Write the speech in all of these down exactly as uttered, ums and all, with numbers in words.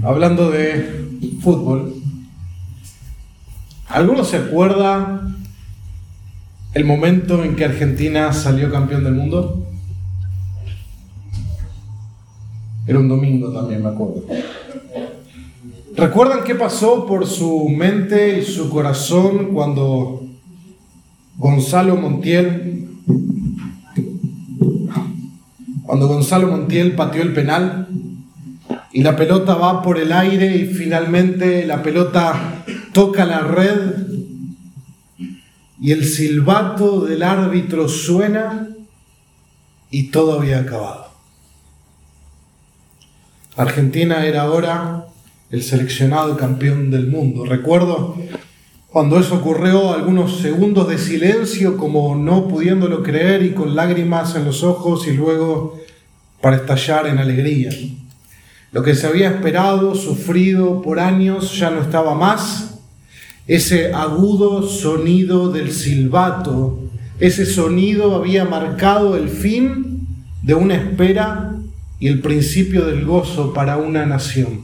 hablando de fútbol, ¿alguno se acuerda el momento en que Argentina salió campeón del mundo? Era un domingo también, me acuerdo. ¿Recuerdan qué pasó por su mente y su corazón cuando Gonzalo Montiel, cuando Gonzalo Montiel pateó el penal y la pelota va por el aire y finalmente la pelota toca la red y el silbato del árbitro suena y todo había acabado? Argentina era ahora el seleccionado campeón del mundo. Recuerdo cuando eso ocurrió, algunos segundos de silencio, como no pudiéndolo creer y con lágrimas en los ojos, y luego para estallar en alegría. Lo que se había esperado, sufrido por años, ya no estaba más. Ese agudo sonido del silbato, ese sonido había marcado el fin de una espera y el principio del gozo para una nación.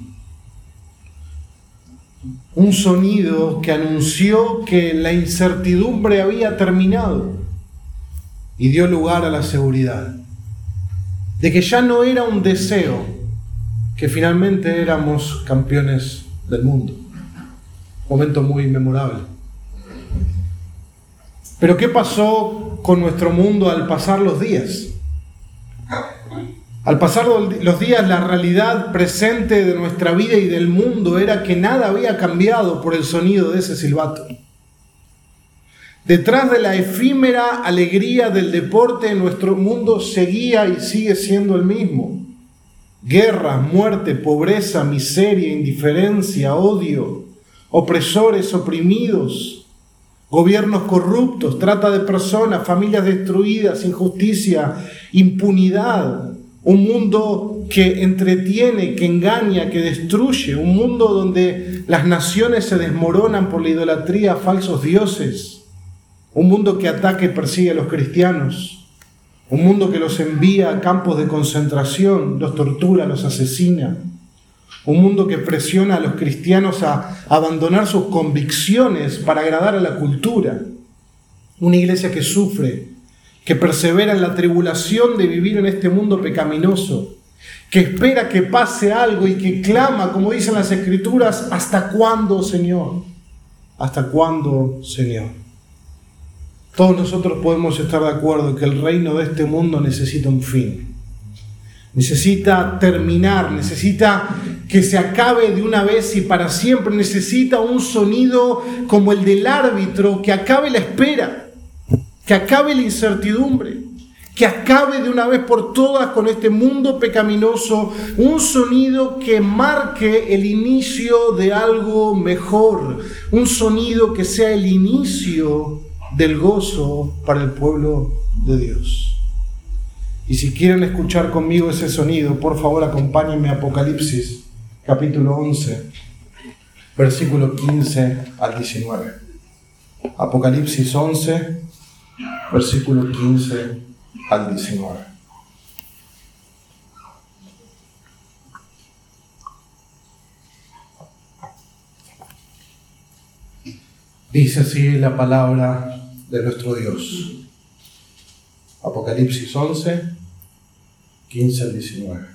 Un sonido que anunció que la incertidumbre había terminado y dio lugar a la seguridad de que ya no era un deseo, que finalmente éramos campeones del mundo. Momento muy memorable. Pero ¿qué pasó con nuestro mundo al pasar los días? Al pasar los días, la realidad presente de nuestra vida y del mundo era que nada había cambiado por el sonido de ese silbato. Detrás de la efímera alegría del deporte, nuestro mundo seguía y sigue siendo el mismo. Guerras, muerte, pobreza, miseria, indiferencia, odio, opresores oprimidos, gobiernos corruptos, trata de personas, familias destruidas, injusticia, impunidad. Un mundo que entretiene, que engaña, que destruye. Un mundo donde las naciones se desmoronan por la idolatría a falsos dioses. Un mundo que ataca y persigue a los cristianos. Un mundo que los envía a campos de concentración, los tortura, los asesina. Un mundo que presiona a los cristianos a abandonar sus convicciones para agradar a la cultura. Una iglesia que sufre, que persevera en la tribulación de vivir en este mundo pecaminoso, que espera que pase algo y que clama, como dicen las Escrituras, ¿hasta cuándo, Señor? ¿Hasta cuándo, Señor? Todos nosotros podemos estar de acuerdo en que el reino de este mundo necesita un fin. Necesita terminar, necesita que se acabe de una vez y para siempre. Necesita un sonido como el del árbitro, que acabe la espera, que acabe la incertidumbre, que acabe de una vez por todas con este mundo pecaminoso, un sonido que marque el inicio de algo mejor, un sonido que sea el inicio del gozo para el pueblo de Dios. Y si quieren escuchar conmigo ese sonido, por favor acompáñenme a Apocalipsis, capítulo once, versículo quince al diecinueve. Apocalipsis once, versículo quince al diecinueve. Dice así la palabra de nuestro Dios. Apocalipsis once, quince al diecinueve.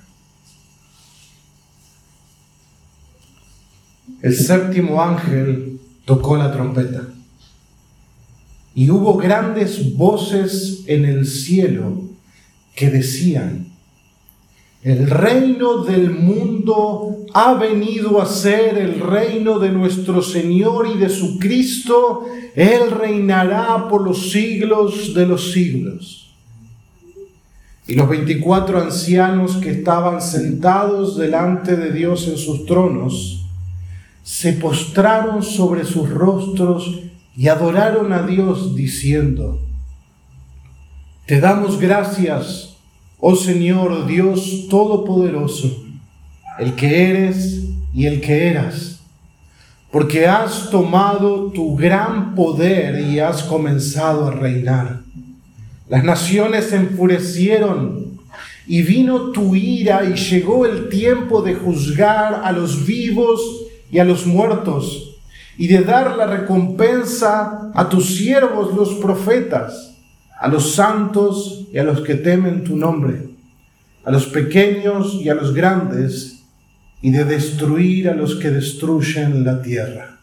El séptimo ángel tocó la trompeta. Y hubo grandes voces en el cielo que decían: el reino del mundo ha venido a ser el reino de nuestro Señor y de su Cristo. Él reinará por los siglos de los siglos. Y los veinticuatro ancianos que estaban sentados delante de Dios en sus tronos se postraron sobre sus rostros y adoraron a Dios diciendo: te damos gracias, oh Señor Dios Todopoderoso, el que eres y el que eras, porque has tomado tu gran poder y has comenzado a reinar. Las naciones se enfurecieron y vino tu ira y llegó el tiempo de juzgar a los vivos y a los muertos y de dar la recompensa a tus siervos los profetas, a los santos y a los que temen tu nombre, a los pequeños y a los grandes, y de destruir a los que destruyen la tierra.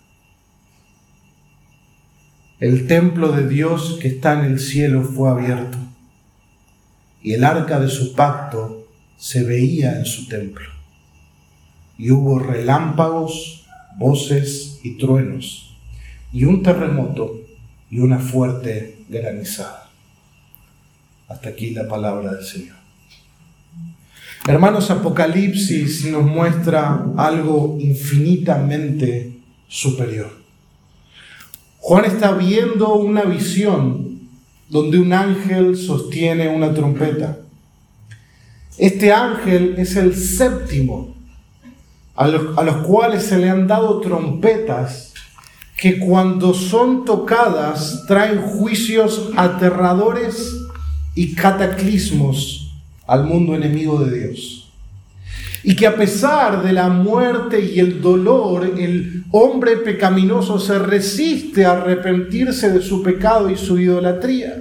El templo de Dios que está en el cielo fue abierto, y el arca de su pacto se veía en su templo. Y hubo relámpagos, voces y truenos, y un terremoto y una fuerte granizada. Hasta aquí la palabra del Señor. Hermanos, Apocalipsis nos muestra algo infinitamente superior. Juan está viendo una visión donde un ángel sostiene una trompeta. Este ángel es el séptimo, a los, a los cuales se le han dado trompetas que cuando son tocadas traen juicios aterradores y cataclismos al mundo enemigo de Dios. Y que a pesar de la muerte y el dolor, el hombre pecaminoso se resiste a arrepentirse de su pecado y su idolatría.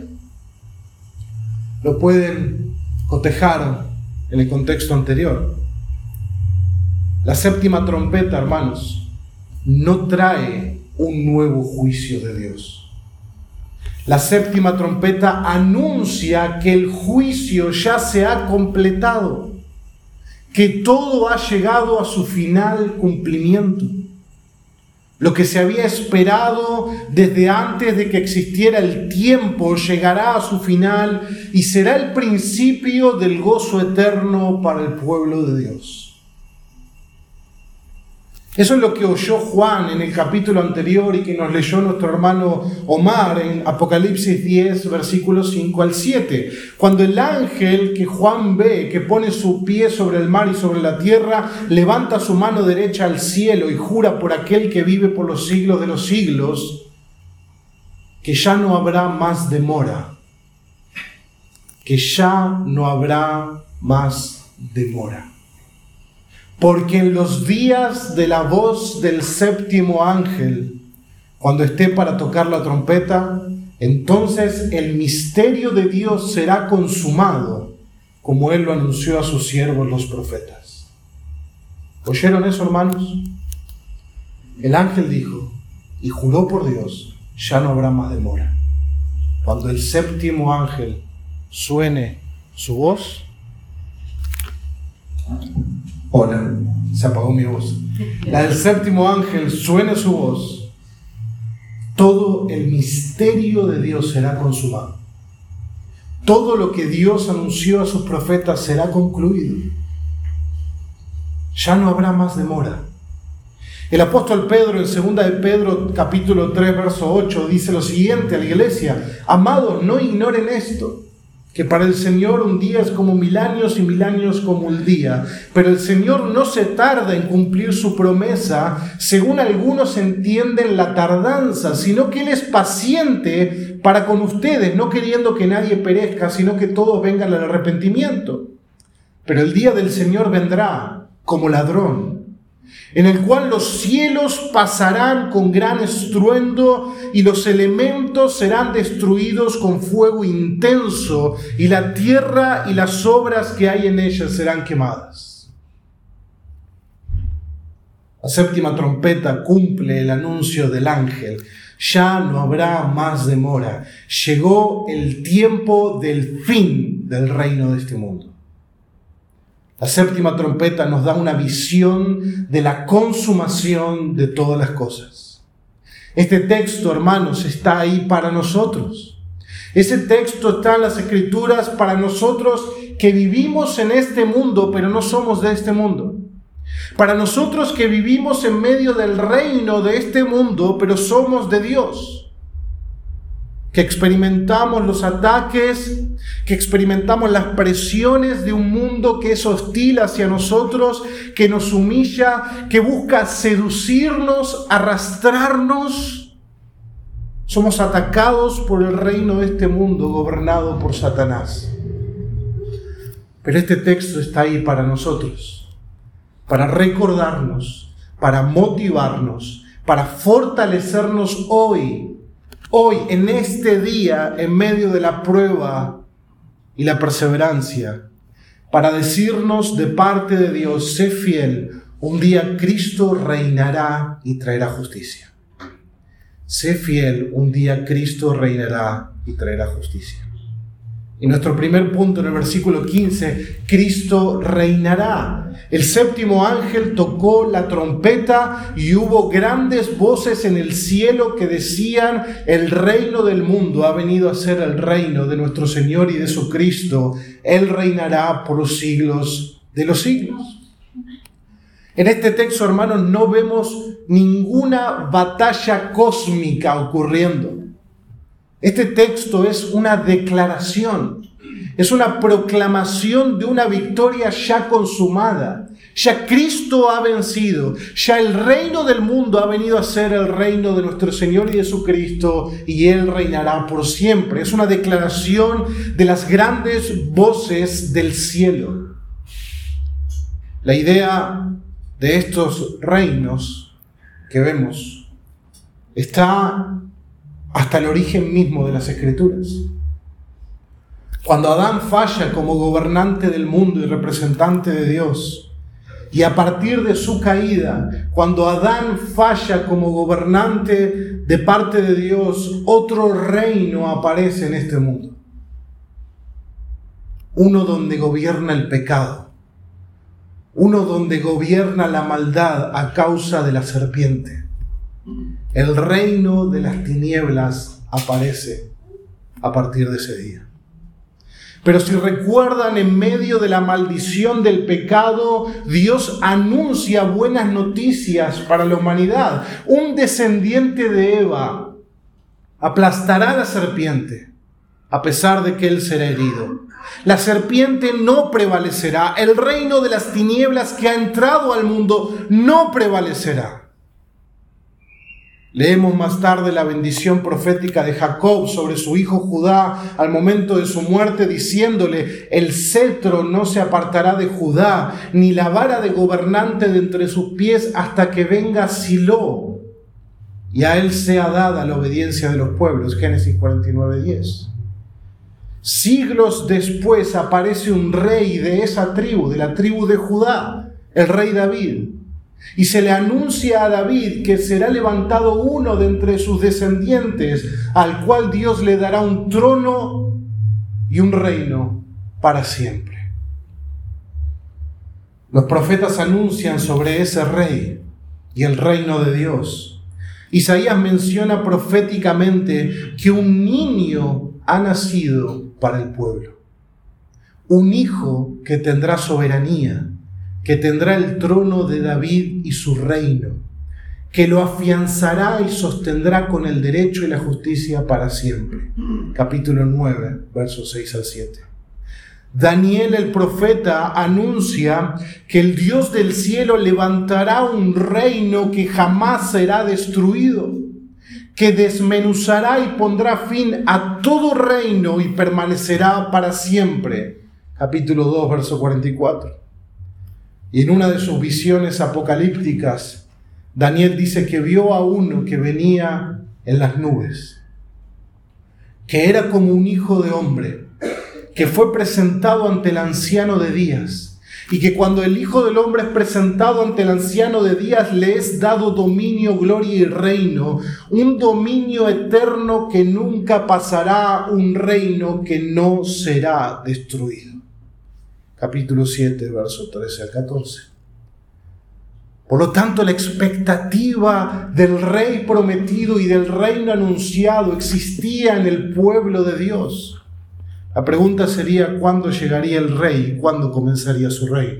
Lo pueden cotejar en el contexto anterior. La séptima trompeta, hermanos, no trae un nuevo juicio de Dios. La séptima trompeta anuncia que el juicio ya se ha completado, que todo ha llegado a su final cumplimiento. Lo que se había esperado desde antes de que existiera el tiempo llegará a su final y será el principio del gozo eterno para el pueblo de Dios. Eso es lo que oyó Juan en el capítulo anterior y que nos leyó nuestro hermano Omar en Apocalipsis diez, versículos cinco al siete. Cuando el ángel que Juan ve, que pone su pie sobre el mar y sobre la tierra, levanta su mano derecha al cielo y jura por aquel que vive por los siglos de los siglos, que ya no habrá más demora, que ya no habrá más demora. Porque en los días de la voz del séptimo ángel, cuando esté para tocar la trompeta, entonces el misterio de Dios será consumado, como Él lo anunció a sus siervos los profetas. ¿Oyeron eso, hermanos? El ángel dijo, y juró por Dios, ya no habrá más demora. Cuando el séptimo ángel suene su voz, hola, se apagó mi voz. La del séptimo ángel suene su voz, todo el misterio de Dios será consumado. Todo lo que Dios anunció a sus profetas será concluido. Ya no habrá más demora. El apóstol Pedro, en segunda de Pedro, capítulo tres, verso ocho, dice lo siguiente a la iglesia: amados, no ignoren esto, que para el Señor un día es como mil años y mil años como un día. Pero el Señor no se tarda en cumplir su promesa, según algunos entienden la tardanza, sino que Él es paciente para con ustedes, no queriendo que nadie perezca, sino que todos vengan al arrepentimiento. Pero el día del Señor vendrá como ladrón, en el cual los cielos pasarán con gran estruendo y los elementos serán destruidos con fuego intenso y la tierra y las obras que hay en ella serán quemadas. La séptima trompeta cumple el anuncio del ángel. Ya no habrá más demora. Llegó el tiempo del fin del reino de este mundo. La séptima trompeta nos da una visión de la consumación de todas las cosas. Este texto, hermanos, está ahí para nosotros. Ese texto está en las Escrituras para nosotros que vivimos en este mundo, pero no somos de este mundo. Para nosotros que vivimos en medio del reino de este mundo, pero somos de Dios. Que experimentamos los ataques, que experimentamos las presiones de un mundo que es hostil hacia nosotros, que nos humilla, que busca seducirnos, arrastrarnos. Somos atacados por el reino de este mundo gobernado por Satanás. Pero este texto está ahí para nosotros, para recordarnos, para motivarnos, para fortalecernos hoy, hoy, en este día, en medio de la prueba y la perseverancia, para decirnos de parte de Dios: sé fiel, un día Cristo reinará y traerá justicia. Sé fiel, un día Cristo reinará y traerá justicia. Y nuestro primer punto en el versículo quince, Cristo reinará. El séptimo ángel tocó la trompeta y hubo grandes voces en el cielo que decían: el reino del mundo ha venido a ser el reino de nuestro Señor y de su Cristo. Él reinará por los siglos de los siglos. En este texto, hermanos, no vemos ninguna batalla cósmica ocurriendo. Este texto es una declaración, es una proclamación de una victoria ya consumada. Ya Cristo ha vencido, ya el reino del mundo ha venido a ser el reino de nuestro Señor y de su Cristo, y Él reinará por siempre. Es una declaración de las grandes voces del cielo. La idea de estos reinos que vemos está hasta el origen mismo de las Escrituras. Cuando Adán falla como gobernante del mundo y representante de Dios, y a partir de su caída, cuando Adán falla como gobernante de parte de Dios, otro reino aparece en este mundo. Uno donde gobierna el pecado, uno donde gobierna la maldad a causa de la serpiente. El reino de las tinieblas aparece a partir de ese día. Pero si recuerdan, en medio de la maldición del pecado, Dios anuncia buenas noticias para la humanidad. Un descendiente de Eva aplastará a la serpiente, a pesar de que él será herido. La serpiente no prevalecerá. El reino de las tinieblas que ha entrado al mundo no prevalecerá. Leemos más tarde la bendición profética de Jacob sobre su hijo Judá al momento de su muerte, diciéndole: el cetro no se apartará de Judá, ni la vara de gobernante de entre sus pies, hasta que venga Silo, y a él sea dada la obediencia de los pueblos. Génesis cuarenta y nueve, diez. Siglos después aparece un rey de esa tribu, de la tribu de Judá, el rey David. Y se le anuncia a David que será levantado uno de entre sus descendientes, al cual Dios le dará un trono y un reino para siempre. Los profetas anuncian sobre ese rey y el reino de Dios. Isaías menciona proféticamente que un niño ha nacido para el pueblo. Un hijo que tendrá soberanía, que tendrá el trono de David y su reino, que lo afianzará y sostendrá con el derecho y la justicia para siempre. Capítulo nueve, versos seis al siete. Daniel el profeta anuncia que el Dios del cielo levantará un reino que jamás será destruido, que desmenuzará y pondrá fin a todo reino y permanecerá para siempre. Capítulo dos, verso cuarenta y cuatro. Y en una de sus visiones apocalípticas, Daniel dice que vio a uno que venía en las nubes, que era como un hijo de hombre, que fue presentado ante el anciano de días, y que cuando el Hijo del Hombre es presentado ante el anciano de días, le es dado dominio, gloria y reino, un dominio eterno que nunca pasará, un reino que no será destruido. Capítulo siete, versos trece al catorce. Por lo tanto, la expectativa del rey prometido y del reino anunciado existía en el pueblo de Dios. La pregunta sería: ¿cuándo llegaría el rey y cuándo comenzaría su reino?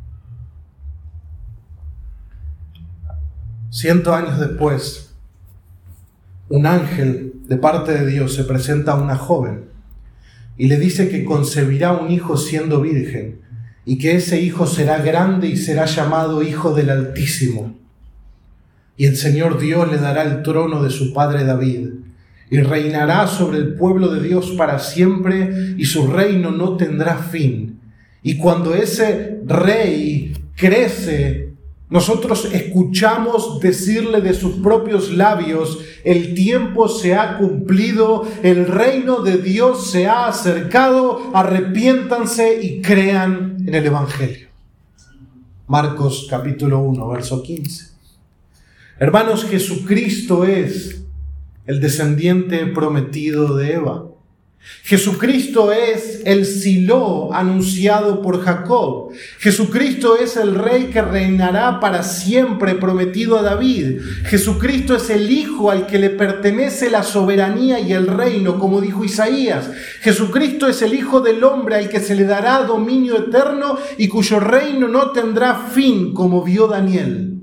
Cientos años después, un ángel de parte de Dios se presenta a una joven y le dice que concebirá un hijo siendo virgen, y que ese hijo será grande y será llamado Hijo del Altísimo. Y el Señor Dios le dará el trono de su padre David, y reinará sobre el pueblo de Dios para siempre, y su reino no tendrá fin. Y cuando ese rey crece, nosotros escuchamos decirle de sus propios labios: el tiempo se ha cumplido, el reino de Dios se ha acercado, arrepiéntanse y crean en el Evangelio. Marcos capítulo uno, verso quince. Hermanos, Jesucristo es el descendiente prometido de Eva. Jesucristo es el Silo anunciado por Jacob. Jesucristo es el rey que reinará para siempre, prometido a David. Jesucristo es el Hijo al que le pertenece la soberanía y el reino, como dijo Isaías. Jesucristo es el Hijo del hombre al que se le dará dominio eterno y cuyo reino no tendrá fin, como vio Daniel.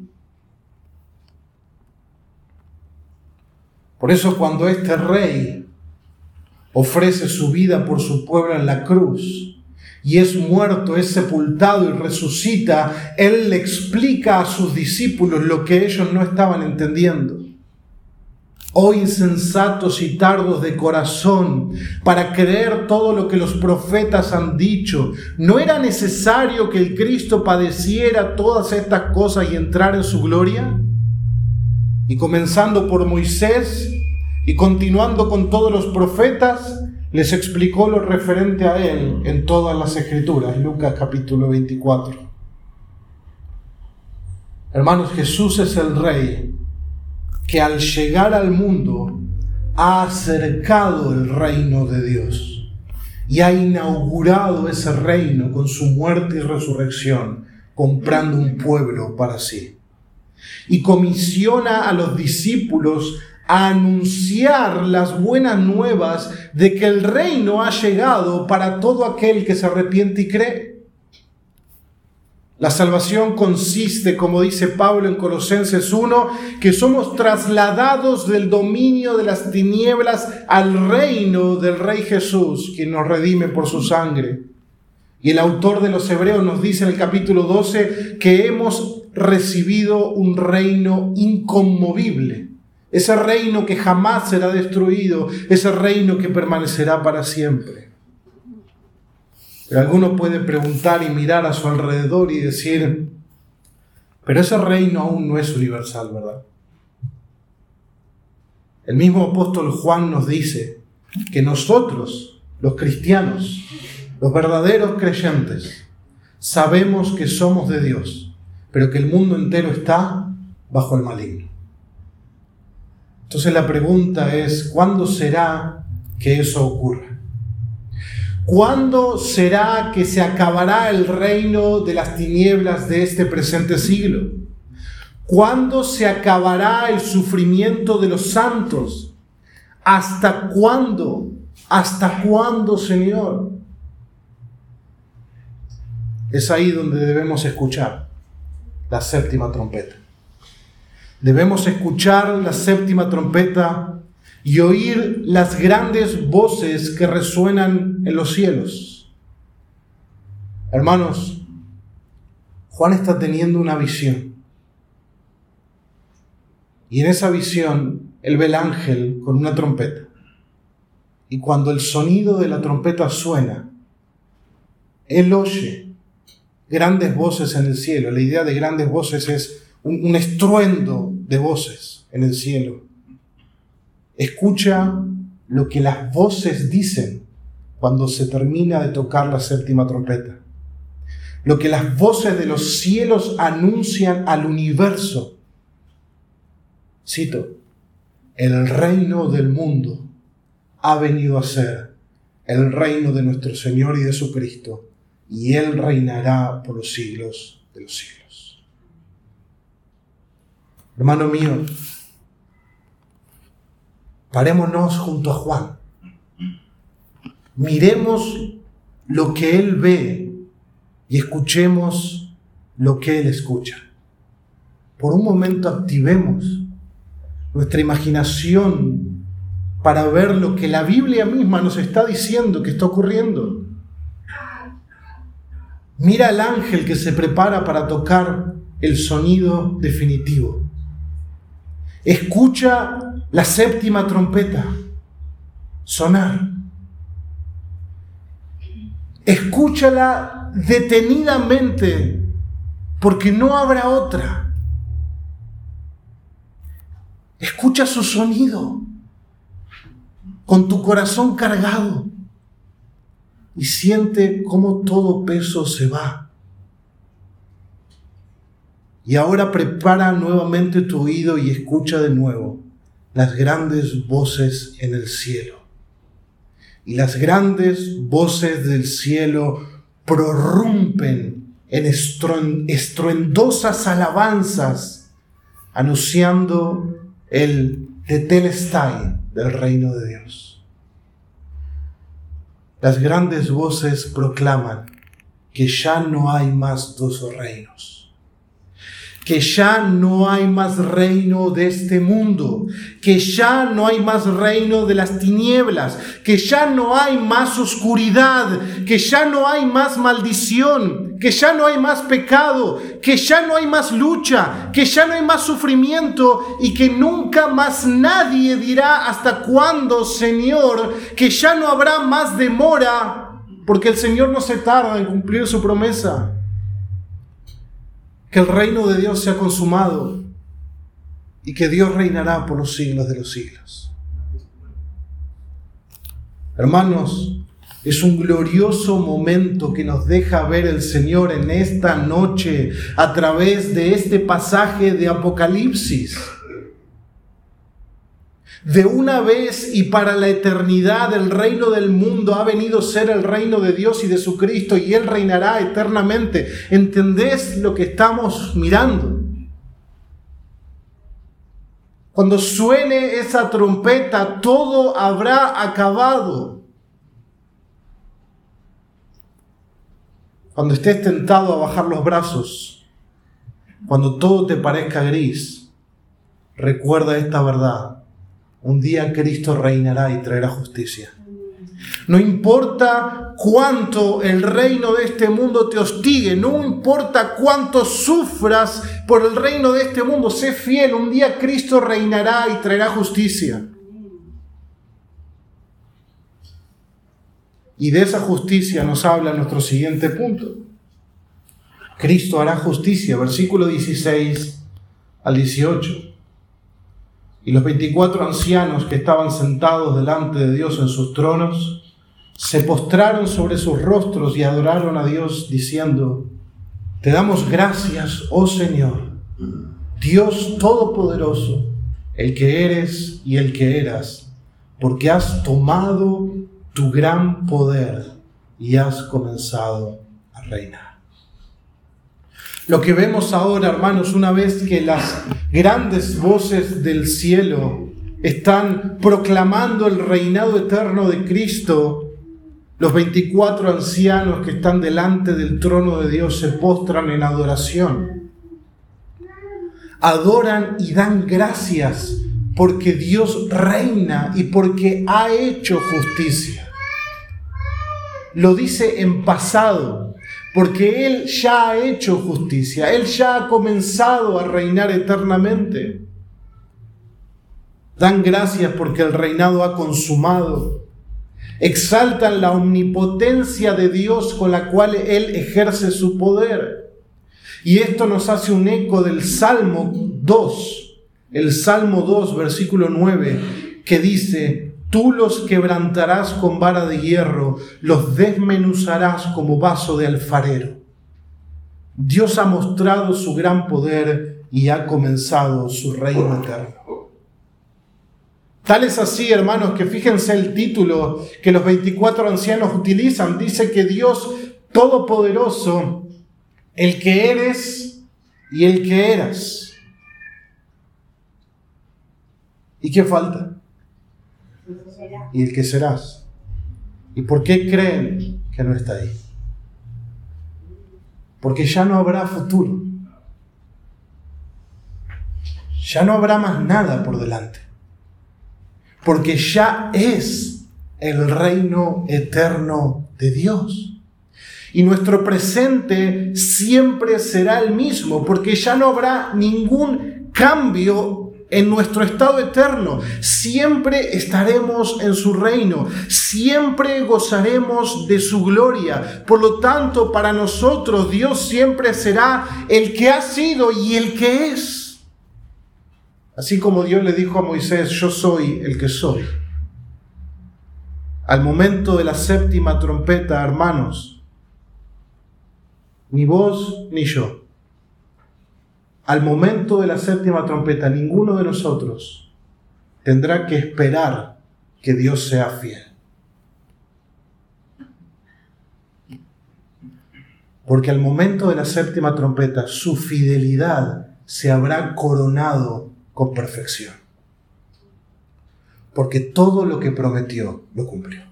Por eso, cuando este rey ofrece su vida por su pueblo en la cruz y es muerto, es sepultado y resucita, Él le explica a sus discípulos lo que ellos no estaban entendiendo. Oh insensatos y tardos de corazón, para creer todo lo que los profetas han dicho, ¿no era necesario que el Cristo padeciera todas estas cosas y entrara en su gloria? Y comenzando por Moisés y continuando con todos los profetas, les explicó lo referente a Él en todas las Escrituras. Lucas capítulo veinticuatro. Hermanos, Jesús es el Rey que al llegar al mundo ha acercado el reino de Dios y ha inaugurado ese reino con su muerte y resurrección, comprando un pueblo para sí. Y comisiona a los discípulos a anunciar las buenas nuevas de que el reino ha llegado para todo aquel que se arrepiente y cree. La salvación consiste, como dice Pablo en Colosenses uno, que somos trasladados del dominio de las tinieblas al reino del Rey Jesús, quien nos redime por su sangre. Y el autor de los Hebreos nos dice en el capítulo doce que hemos recibido un reino inconmovible. Ese reino que jamás será destruido, ese reino que permanecerá para siempre. Pero alguno puede preguntar y mirar a su alrededor y decir: pero ese reino aún no es universal, ¿verdad? El mismo apóstol Juan nos dice que nosotros, los cristianos, los verdaderos creyentes, sabemos que somos de Dios, pero que el mundo entero está bajo el maligno. Entonces la pregunta es: ¿cuándo será que eso ocurra? ¿Cuándo será que se acabará el reino de las tinieblas de este presente siglo? ¿Cuándo se acabará el sufrimiento de los santos? ¿Hasta cuándo? ¿Hasta cuándo, Señor? Es ahí donde debemos escuchar la séptima trompeta. Debemos escuchar la séptima trompeta y oír las grandes voces que resuenan en los cielos. Hermanos, Juan está teniendo una visión. Y en esa visión, él ve el ángel con una trompeta. Y cuando el sonido de la trompeta suena, él oye grandes voces en el cielo. La idea de grandes voces es un, un estruendo de voces en el cielo. Escucha lo que las voces dicen cuando se termina de tocar la séptima trompeta. Lo que las voces de los cielos anuncian al universo. Cito: el reino del mundo ha venido a ser el reino de nuestro Señor y de su Cristo, y Él reinará por los siglos de los siglos. Hermano mío, parémonos junto a Juan. Miremos lo que él ve y escuchemos lo que él escucha. Por un momento activemos nuestra imaginación para ver lo que la Biblia misma nos está diciendo que está ocurriendo. Mira al ángel que se prepara para tocar el sonido definitivo. Escucha la séptima trompeta sonar. Escúchala detenidamente, porque no habrá otra. Escucha su sonido con tu corazón cargado y siente cómo todo peso se va. Y ahora prepara nuevamente tu oído y escucha de nuevo las grandes voces en el cielo. Y las grandes voces del cielo prorrumpen en estruendosas alabanzas, anunciando el tetelestai del reino de Dios. Las grandes voces proclaman que ya no hay más dos reinos, que ya no hay más reino de este mundo, que ya no hay más reino de las tinieblas, que ya no hay más oscuridad, que ya no hay más maldición, que ya no hay más pecado, que ya no hay más lucha, que ya no hay más sufrimiento y que nunca más nadie dirá ¿hasta cuándo, Señor? Que ya no habrá más demora, porque el Señor no se tarda en cumplir su promesa. Que el reino de Dios se ha consumado y que Dios reinará por los siglos de los siglos. Hermanos, es un glorioso momento que nos deja ver el Señor en esta noche a través de este pasaje de Apocalipsis. De una vez y para la eternidad el reino del mundo ha venido a ser el reino de Dios y de su Cristo, y Él reinará eternamente. ¿Entendés lo que estamos mirando? Cuando suene esa trompeta, todo habrá acabado. Cuando estés tentado a bajar los brazos, cuando todo te parezca gris, recuerda esta verdad. Un día Cristo reinará y traerá justicia. No importa cuánto el reino de este mundo te hostigue, no importa cuánto sufras por el reino de este mundo, sé fiel, un día Cristo reinará y traerá justicia. Y de esa justicia nos habla nuestro siguiente punto. Cristo hará justicia, versículo dieciséis al dieciocho. Y los veinticuatro ancianos que estaban sentados delante de Dios en sus tronos, se postraron sobre sus rostros y adoraron a Dios diciendo: Te damos gracias, oh Señor, Dios Todopoderoso, el que eres y el que eras, porque has tomado tu gran poder y has comenzado a reinar. Lo que vemos ahora, hermanos, una vez que las grandes voces del cielo están proclamando el reinado eterno de Cristo, los veinticuatro ancianos que están delante del trono de Dios se postran en adoración. Adoran y dan gracias porque Dios reina y porque ha hecho justicia. Lo dice en pasado, porque Él ya ha hecho justicia, Él ya ha comenzado a reinar eternamente. Dan gracias porque el reinado ha consumado. Exaltan la omnipotencia de Dios con la cual Él ejerce su poder. Y esto nos hace un eco del Salmo dos, el Salmo dos, versículo nueve, que dice: Tú los quebrantarás con vara de hierro, los desmenuzarás como vaso de alfarero. Dios ha mostrado su gran poder y ha comenzado su reino eterno. Tal es así, hermanos, que fíjense el título que los veinticuatro ancianos utilizan. Dice que Dios Todopoderoso, el que eres y el que eras. ¿Y qué falta? Y el que serás. ¿Y por qué creen que no está ahí? Porque ya no habrá futuro. Ya no habrá más nada por delante. Porque ya es el reino eterno de Dios. Y nuestro presente siempre será el mismo, porque ya no habrá ningún cambio en nuestro estado eterno. Siempre estaremos en su reino, siempre gozaremos de su gloria. Por lo tanto, para nosotros Dios siempre será el que ha sido y el que es. Así como Dios le dijo a Moisés, yo soy el que soy. Al momento de la séptima trompeta, hermanos, ni vos ni yo, al momento de la séptima trompeta, ninguno de nosotros tendrá que esperar que Dios sea fiel. Porque al momento de la séptima trompeta, su fidelidad se habrá coronado con perfección. Porque todo lo que prometió, lo cumplió.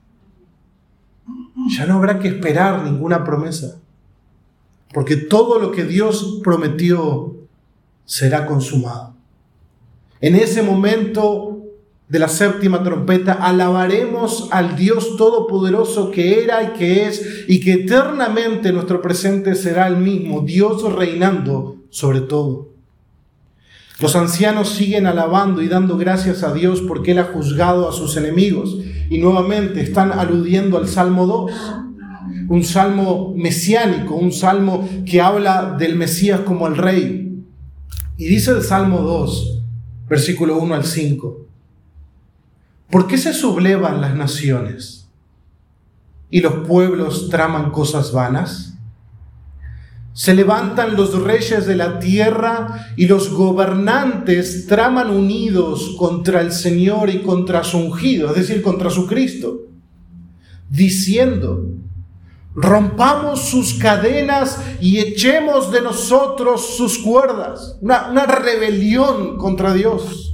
Ya no habrá que esperar ninguna promesa. Porque todo lo que Dios prometió será consumado. En ese momento de la séptima trompeta, alabaremos al Dios Todopoderoso que era y que es, y que eternamente nuestro presente será el mismo, Dios reinando sobre todo. Los ancianos siguen alabando y dando gracias a Dios porque Él ha juzgado a sus enemigos. Y nuevamente están aludiendo al Salmo dos, un salmo mesiánico, un salmo que habla del Mesías como el Rey. Y dice el Salmo dos, versículo uno al cinco, ¿por qué se sublevan las naciones y los pueblos traman cosas vanas? Se levantan los reyes de la tierra y los gobernantes traman unidos contra el Señor y contra su ungido, es decir, contra su Cristo, diciendo, rompamos sus cadenas y echemos de nosotros sus cuerdas. Una, una rebelión contra Dios.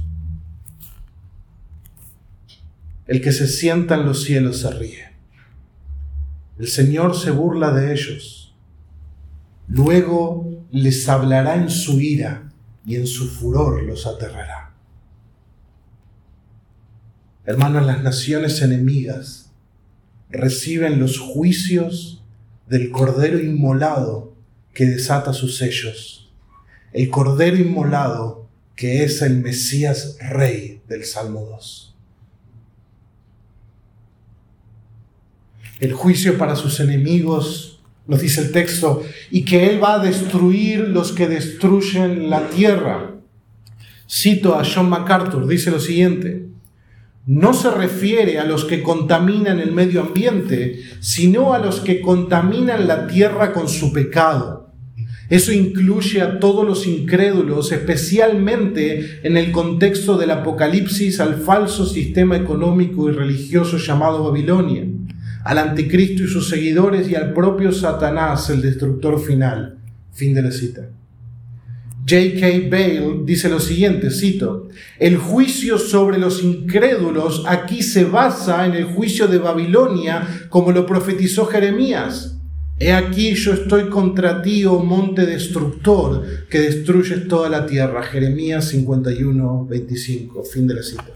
El que se sienta en los cielos se ríe. El Señor se burla de ellos. Luego les hablará en su ira y en su furor los aterrará. Hermanos, las naciones enemigas reciben los juicios del Cordero inmolado que desata sus sellos. El Cordero inmolado que es el Mesías Rey del Salmo dos. El juicio para sus enemigos, nos dice el texto, y que Él va a destruir los que destruyen la tierra. Cito a John MacArthur, dice lo siguiente: no se refiere a los que contaminan el medio ambiente, sino a los que contaminan la tierra con su pecado. Eso incluye a todos los incrédulos, especialmente en el contexto del Apocalipsis, al falso sistema económico y religioso llamado Babilonia, al anticristo y sus seguidores y al propio Satanás, el destructor final. Fin de la cita. J K Bale dice lo siguiente, cito, el juicio sobre los incrédulos aquí se basa en el juicio de Babilonia, como lo profetizó Jeremías. He aquí yo estoy contra ti, oh monte destructor, que destruyes toda la tierra. Jeremías cincuenta y uno, veinticinco. Fin de la cita.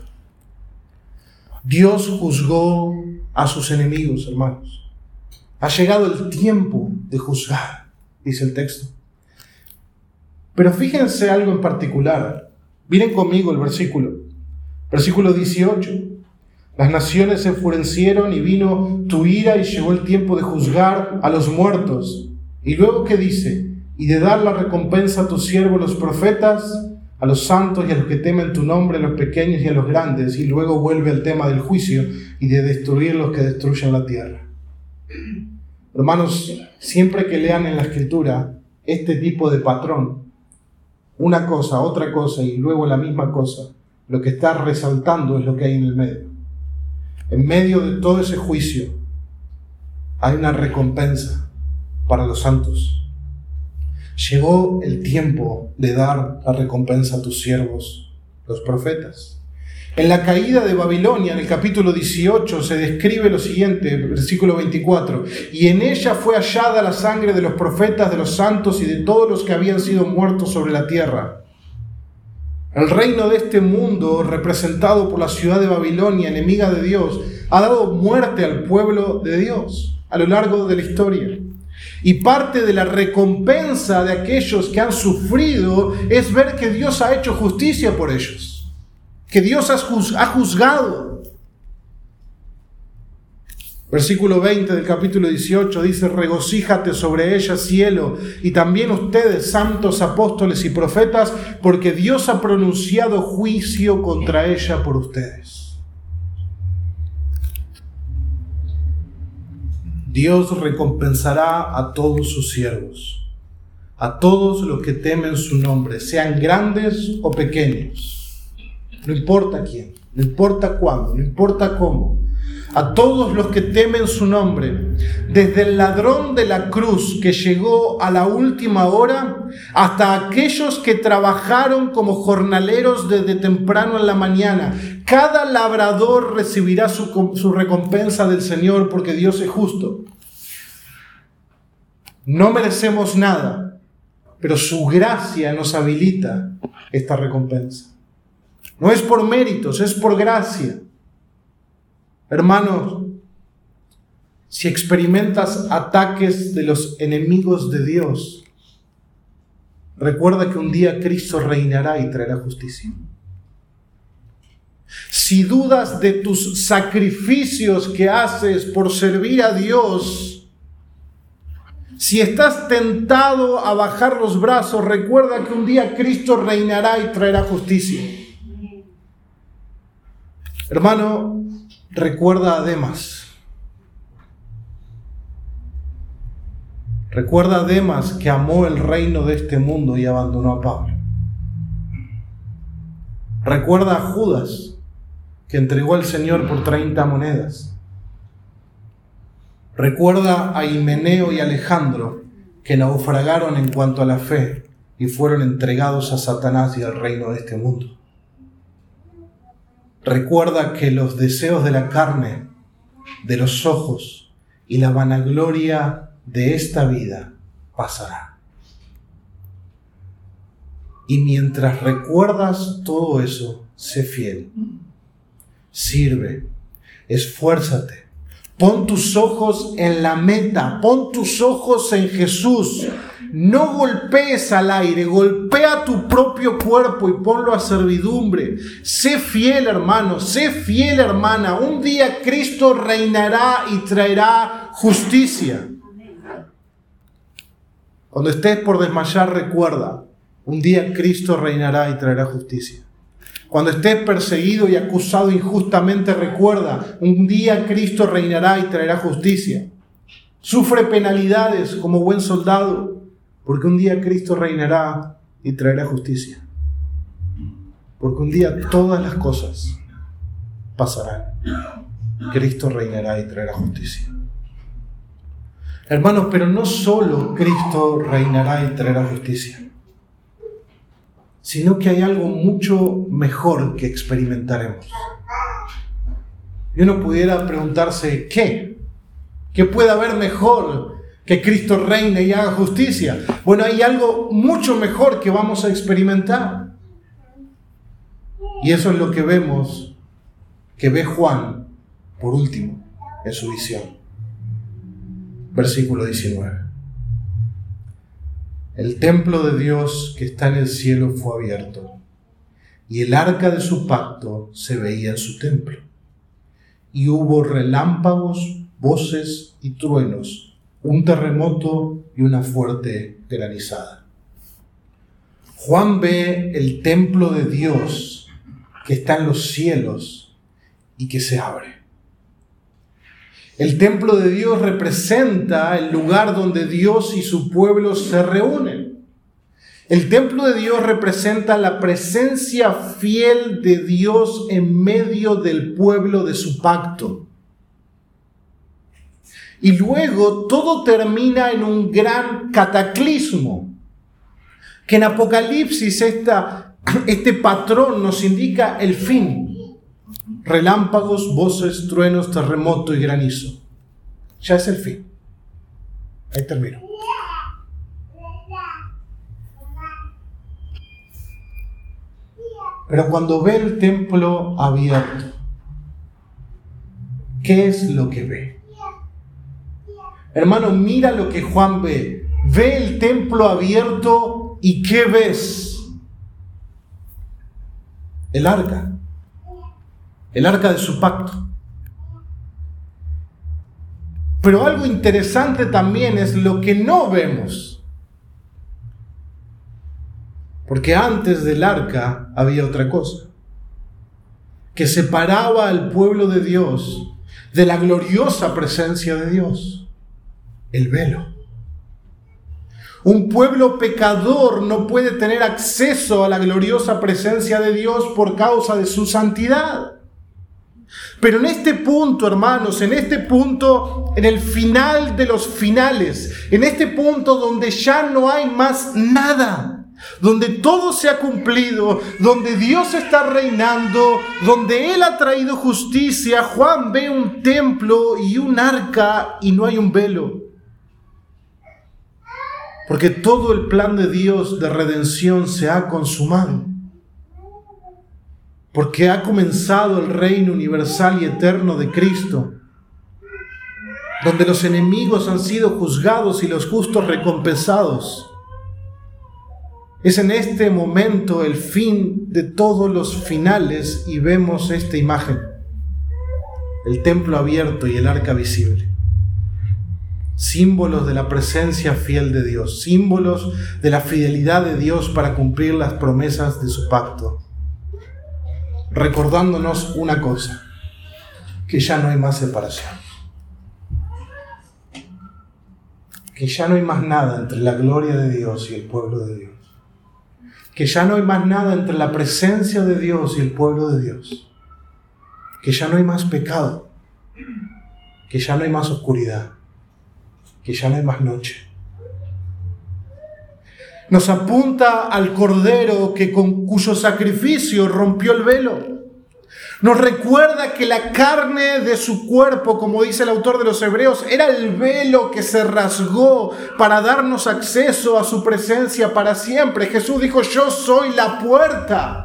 Dios juzgó a sus enemigos, hermanos. Ha llegado el tiempo de juzgar, dice el texto. Pero fíjense algo en particular. Miren conmigo el versículo. Versículo dieciocho. Las naciones se enfurecieron y vino tu ira y llegó el tiempo de juzgar a los muertos. Y luego, ¿qué dice? Y de dar la recompensa a tus siervos los profetas, a los santos y a los que temen tu nombre, a los pequeños y a los grandes. Y luego vuelve al tema del juicio y de destruir los que destruyen la tierra. Hermanos, siempre que lean en la Escritura este tipo de patrón, una cosa, otra cosa y luego la misma cosa, lo que está resaltando es lo que hay en el medio. En medio de todo ese juicio hay una recompensa para los santos. Llegó el tiempo de dar la recompensa a tus siervos, los profetas. En la caída de Babilonia, en el capítulo dieciocho, se describe lo siguiente, versículo veinticuatro. Y en ella fue hallada la sangre de los profetas, de los santos y de todos los que habían sido muertos sobre la tierra. El reino de este mundo, representado por la ciudad de Babilonia, enemiga de Dios, ha dado muerte al pueblo de Dios a lo largo de la historia. Y parte de la recompensa de aquellos que han sufrido es ver que Dios ha hecho justicia por ellos, que Dios ha juzgado. Versículo veinte del capítulo dieciocho dice: regocíjate sobre ella, cielo, y también ustedes, santos apóstoles y profetas, porque Dios ha pronunciado juicio contra ella por ustedes. Dios recompensará a todos sus siervos, a todos los que temen su nombre, sean grandes o pequeños. No importa quién, no importa cuándo, no importa cómo. A todos los que temen su nombre, desde el ladrón de la cruz que llegó a la última hora, hasta aquellos que trabajaron como jornaleros desde temprano en la mañana. Cada labrador recibirá su, su recompensa del Señor, porque Dios es justo. No merecemos nada, pero su gracia nos habilita esta recompensa. No es por méritos, es por gracia. Hermanos, si experimentas ataques de los enemigos de Dios, recuerda que un día Cristo reinará y traerá justicia. Si dudas de tus sacrificios que haces por servir a Dios, si estás tentado a bajar los brazos, recuerda que un día Cristo reinará y traerá justicia. Hermano, recuerda a Demas. Recuerda a Demas que amó el reino de este mundo y abandonó a Pablo. Recuerda a Judas, que entregó al Señor por treinta monedas. Recuerda a Himeneo y Alejandro, que naufragaron en cuanto a la fe y fueron entregados a Satanás y al reino de este mundo. Recuerda que los deseos de la carne, de los ojos y la vanagloria de esta vida pasarán. Y mientras recuerdas todo eso, sé fiel, sirve, esfuérzate, pon tus ojos en la meta, pon tus ojos en Jesús. No golpees al aire, golpea tu propio cuerpo y ponlo a servidumbre. Sé fiel, hermano, sé fiel, hermana. Un día Cristo reinará y traerá justicia. Cuando estés por desmayar, recuerda, un día Cristo reinará y traerá justicia. Cuando estés perseguido y acusado injustamente, recuerda, un día Cristo reinará y traerá justicia. Sufre penalidades como buen soldado, porque un día Cristo reinará y traerá justicia. Porque un día todas las cosas pasarán. Cristo reinará y traerá justicia. Hermanos, pero no solo Cristo reinará y traerá justicia, sino que hay algo mucho mejor que experimentaremos. Y uno pudiera preguntarse, ¿qué? ¿Qué puede haber mejor que Cristo reine y haga justicia? Bueno, hay algo mucho mejor que vamos a experimentar. Y eso es lo que vemos, que ve Juan, por último, en su visión. Versículo diecinueve. El templo de Dios que está en el cielo fue abierto, y el arca de su pacto se veía en su templo. Y hubo relámpagos, voces y truenos, un terremoto y una fuerte granizada. Juan ve el templo de Dios que está en los cielos y que se abre. El templo de Dios representa el lugar donde Dios y su pueblo se reúnen. El templo de Dios representa la presencia fiel de Dios en medio del pueblo de su pacto. Y luego todo termina en un gran cataclismo, que en Apocalipsis esta, este patrón nos indica el fin. Relámpagos, voces, truenos, terremoto y granizo. Ya es el fin. Ahí termino. Pero cuando ve el templo abierto, ¿qué es lo que ve? Hermano, mira lo que Juan ve. Ve el templo abierto y ¿qué ves? El arca. El arca de su pacto. Pero algo interesante también es lo que no vemos. Porque antes del arca había otra cosa que separaba al pueblo de Dios de la gloriosa presencia de Dios: el velo. Un pueblo pecador no puede tener acceso a la gloriosa presencia de Dios por causa de su santidad. Pero en este punto, hermanos, en este punto, en el final de los finales, en este punto donde ya no hay más nada, donde todo se ha cumplido, donde Dios está reinando, donde Él ha traído justicia, Juan ve un templo y un arca y no hay un velo. Porque todo el plan de Dios de redención se ha consumado. Porque ha comenzado el reino universal y eterno de Cristo, donde los enemigos han sido juzgados y los justos recompensados. Es en este momento el fin de todos los finales y vemos esta imagen: el templo abierto y el arca visible. Símbolos de la presencia fiel de Dios, símbolos de la fidelidad de Dios para cumplir las promesas de su pacto. Recordándonos una cosa: que ya no hay más separación. Que ya no hay más nada entre la gloria de Dios y el pueblo de Dios. Que ya no hay más nada entre la presencia de Dios y el pueblo de Dios. Que ya no hay más pecado. Que ya no hay más oscuridad. Que ya no hay más noche. Nos apunta al Cordero que con cuyo sacrificio rompió el velo. Nos recuerda que la carne de su cuerpo, como dice el autor de los Hebreos, era el velo que se rasgó para darnos acceso a su presencia para siempre. Jesús dijo: yo soy la puerta.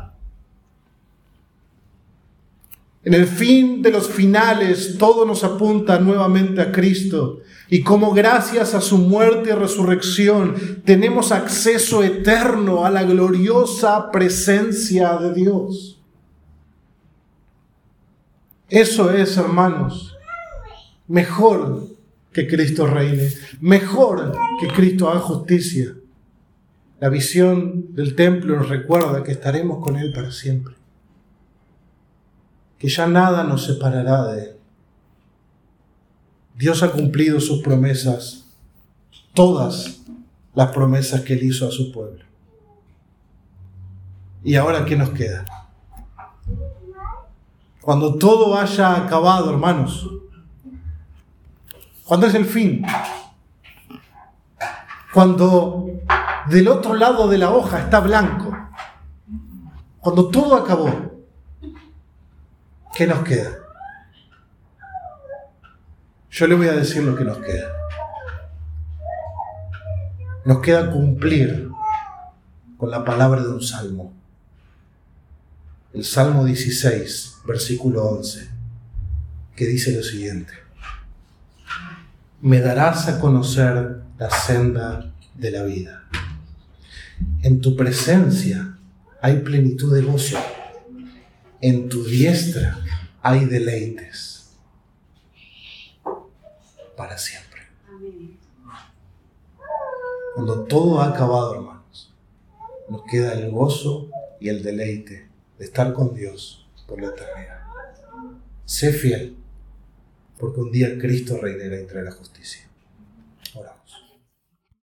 En el fin de los finales, todo nos apunta nuevamente a Cristo. Y como gracias a su muerte y resurrección, tenemos acceso eterno a la gloriosa presencia de Dios. Eso es, hermanos, mejor que Cristo reine, mejor que Cristo haga justicia. La visión del templo nos recuerda que estaremos con Él para siempre, que ya nada nos separará de Él. Dios ha cumplido sus promesas, todas las promesas que Él hizo a su pueblo. ¿Y ahora qué nos queda? Cuando todo haya acabado, hermanos, cuando es el fin, cuando del otro lado de la hoja está blanco, cuando todo acabó, ¿qué nos queda? Yo le voy a decir lo que nos queda. Nos queda cumplir con la palabra de un salmo. El Salmo dieciséis, versículo once, que dice lo siguiente: me darás a conocer la senda de la vida. En tu presencia hay plenitud de gozo. En tu diestra hay deleites para siempre. Cuando todo ha acabado, hermanos, nos queda el gozo y el deleite de estar con Dios por la eternidad. Sé fiel, porque un día Cristo reinará entre la justicia. Oramos.